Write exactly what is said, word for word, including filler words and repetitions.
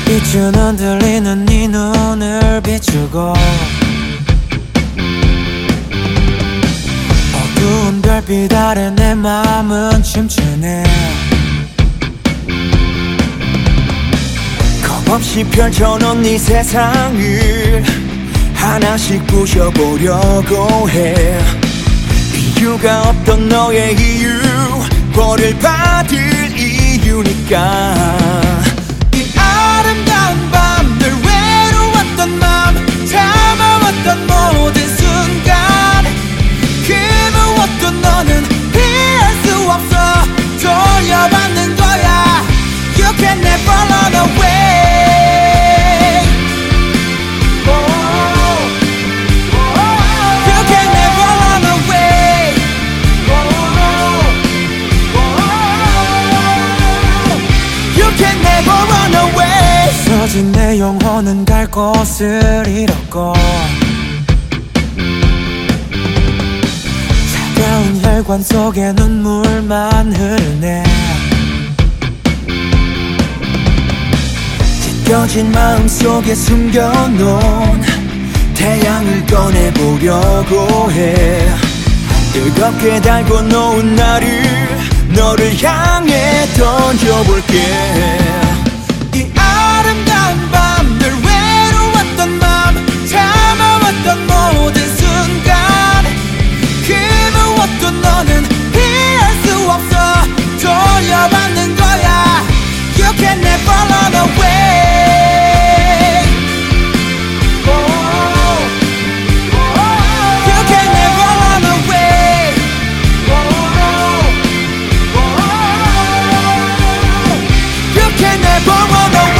빛은 흔들리는 네 눈을 비추고 어두운 별빛 아래 내 맘은 춤추네. 겁없이 펼쳐놓은 네 세상을 하나씩 부셔보려고 해. 이유가 없던 너의 이유, 벌을 받을 이유니까. 이 아름다운 밤, 늘 외로웠던 맘, 참아왔던 모든 순간, 그 무엇도 너는 피할 수 없어. 돌려받는 거야. You can never run away. 서진 내 영혼은 갈 곳을 잃었고 차가운 혈관 속에 눈물만 흐르네. 찢겨진 마음 속에 숨겨놓은 태양을 꺼내보려고 해. 뜨겁게 달고 놓은 나를 너를 향해 던져볼게. 아름다운 밤, 늘 외로웠던 맘, 참아왔던 모든 순간, 그 무엇도 너는 피할 수 없어. 돌려받는 거야. You can never run away. You can never run away. You can never run away.